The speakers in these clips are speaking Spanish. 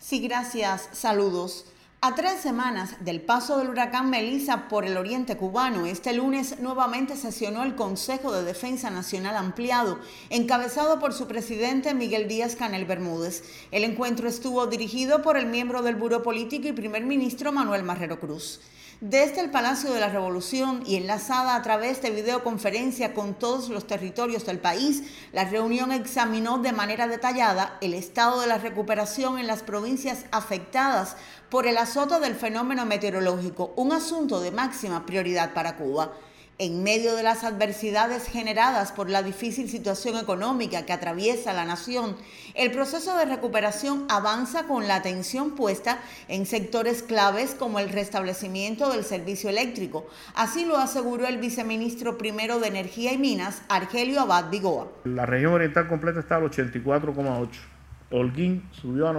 Sí, gracias. Saludos. A 3 semanas del paso del huracán Melissa por el oriente cubano, este lunes nuevamente sesionó el Consejo de Defensa Nacional Ampliado, encabezado por su presidente Miguel Díaz-Canel Bermúdez. El encuentro estuvo dirigido por el miembro del Buró Político y primer ministro Manuel Marrero Cruz. Desde el Palacio de la Revolución y enlazada a través de videoconferencia con todos los territorios del país, la reunión examinó de manera detallada el estado de la recuperación en las provincias afectadas por el azote del fenómeno meteorológico, un asunto de máxima prioridad para Cuba. En medio de las adversidades generadas por la difícil situación económica que atraviesa la nación, el proceso de recuperación avanza con la atención puesta en sectores claves como el restablecimiento del servicio eléctrico. Así lo aseguró el viceministro primero de Energía y Minas, Argelio Abad Vigoa. La región oriental completa está al 84,8%. Holguín subió a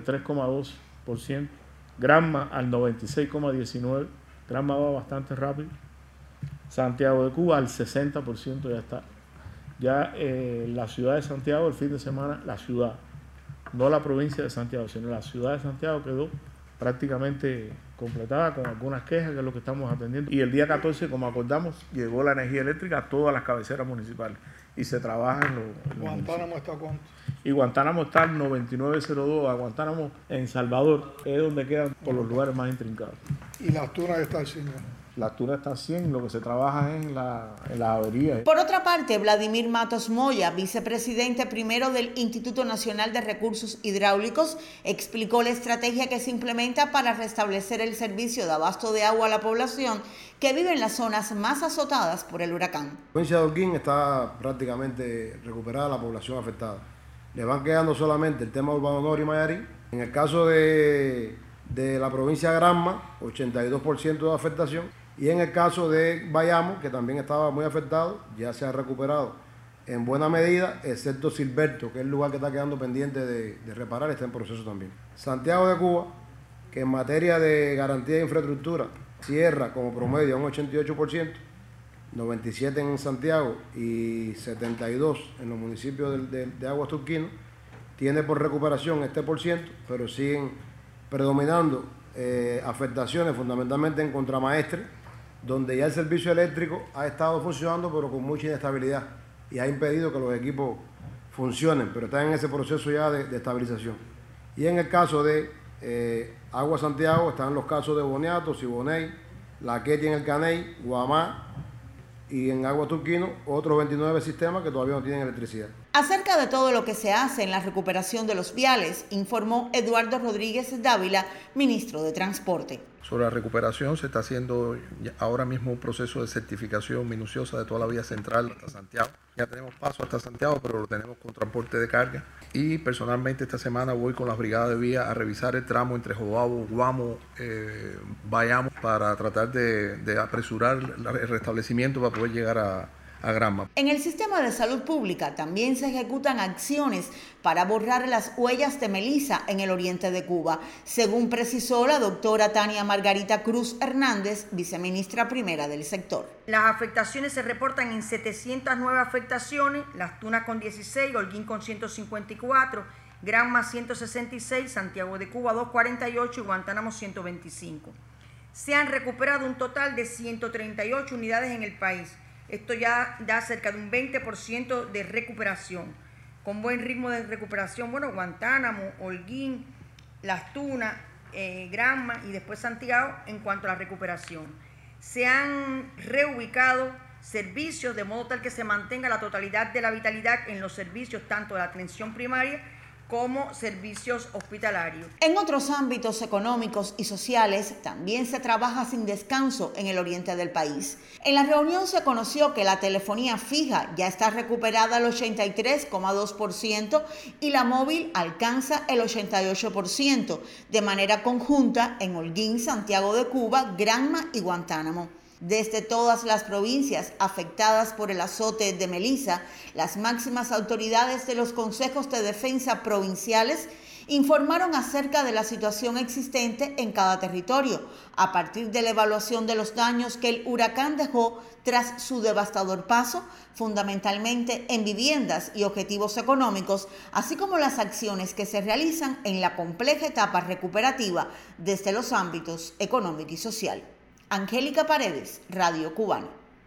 93,2%. Granma al 96,19%. Granma va bastante rápido. Santiago de Cuba al 60% ya está. Ya la ciudad de Santiago el fin de semana, la ciudad, no la provincia de Santiago, sino la ciudad de Santiago quedó prácticamente completada con algunas quejas, que es lo que estamos atendiendo. Y el día 14, como acordamos, llegó la energía eléctrica a todas las cabeceras municipales y se trabaja en los ¿Guantánamo está cuánto? Y Guantánamo está al 9902, a Guantánamo en Salvador, es donde quedan por los lugares más intrincados. ¿Y Las Tunas está al 100? Las Tunas están 100, lo que se trabaja es en las averías. Por otra parte, Vladimir Matos Moya, vicepresidente primero del Instituto Nacional de Recursos Hidráulicos, explicó la estrategia que se implementa para restablecer el servicio de abasto de agua a la población que vive en las zonas más azotadas por el huracán. La provincia de Holguín está prácticamente recuperada la población afectada. Le van quedando solamente el tema Urbano Norte y Mayarí. En el caso de la provincia de Granma, 82% de afectación. Y en el caso de Bayamo, que también estaba muy afectado, ya se ha recuperado en buena medida, excepto Silberto, que es el lugar que está quedando pendiente de reparar, está en proceso también. Santiago de Cuba, que en materia de garantía de infraestructura cierra como promedio a un 88%, 97% en Santiago y 72% en los municipios de Aguas Turquino, tiene por recuperación este %, pero siguen predominando afectaciones fundamentalmente en Contramaestre, donde ya el servicio eléctrico ha estado funcionando pero con mucha inestabilidad y ha impedido que los equipos funcionen, pero están en ese proceso ya de estabilización. Y en el caso de Agua Santiago están los casos de Boniato, Siboney, La Queti en el Caney, Guamá y en Agua Turquino otros 29 sistemas que todavía no tienen electricidad. Acerca de todo lo que se hace en la recuperación de los viales, informó Eduardo Rodríguez Dávila, ministro de Transporte. Sobre la recuperación se está haciendo ahora mismo un proceso de certificación minuciosa de toda la vía central hasta Santiago. Ya tenemos paso hasta Santiago, pero lo tenemos con transporte de carga. Y personalmente esta semana voy con las brigadas de vía a revisar el tramo entre Jobabo, Guamo, Bayamo, para tratar de apresurar el restablecimiento para poder llegar a Granma. En el sistema de salud pública también se ejecutan acciones para borrar las huellas de Melissa en el oriente de Cuba, según precisó la doctora Tania Margarita Cruz Hernández, viceministra primera del sector. Las afectaciones se reportan en 709 afectaciones, Las Tunas con 16, Holguín con 154, Granma 166, Santiago de Cuba 248 y Guantánamo 125. Se han recuperado un total de 138 unidades en el país. Esto ya da cerca de un 20% de recuperación. Con buen ritmo de recuperación, bueno, Guantánamo, Holguín, Las Tunas, Granma y después Santiago en cuanto a la recuperación. Se han reubicado servicios de modo tal que se mantenga la totalidad de la vitalidad en los servicios tanto de la atención primaria como servicios hospitalarios. En otros ámbitos económicos y sociales también se trabaja sin descanso en el oriente del país. En la reunión se conoció que la telefonía fija ya está recuperada al 83,2% y la móvil alcanza el 88%, de manera conjunta en Holguín, Santiago de Cuba, Granma y Guantánamo. Desde todas las provincias afectadas por el azote de Melissa, las máximas autoridades de los consejos de defensa provinciales informaron acerca de la situación existente en cada territorio, a partir de la evaluación de los daños que el huracán dejó tras su devastador paso, fundamentalmente en viviendas y objetivos económicos, así como las acciones que se realizan en la compleja etapa recuperativa desde los ámbitos económico y social. Angélica Paredes, Radio Cubana.